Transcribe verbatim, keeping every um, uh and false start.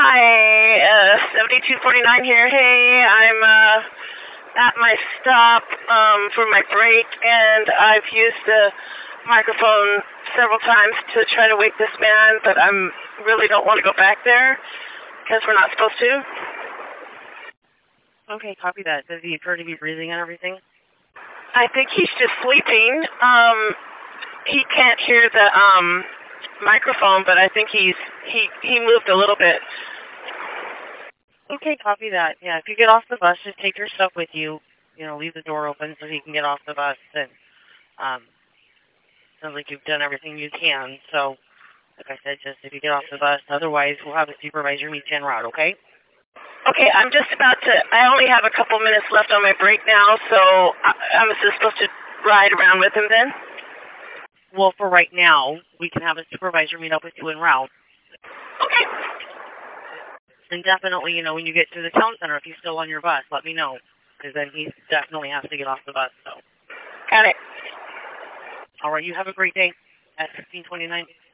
Hi, uh, seventy-two forty-nine here. Hey, I'm uh, at my stop um, for my break, and I've used the microphone several times to try to wake this man, but I am really don't want to go back there because we're not supposed to. Okay, copy that. Does he appear to be breathing and everything? I think he's just sleeping. Um, he can't hear the um, microphone, but I think he's he he moved a little bit. Okay, copy that. Yeah, if you get off the bus, just take your stuff with you. You know, leave the door open so he can get off the bus. And um, sounds like you've done everything you can. So, like I said, just if you get off the bus, otherwise we'll have a supervisor meet you en route. Okay? Okay, I'm just about to. I only have a couple minutes left on my break now, so I, I'm just supposed to ride around with him then. Well, for right now, we can have a supervisor meet up with you en route. Okay. And definitely, you know, when you get to the town center, if he's still on your bus, let me know. Because then he definitely has to get off the bus. So. Got it. All right, you have a great day at sixteen twenty-nine.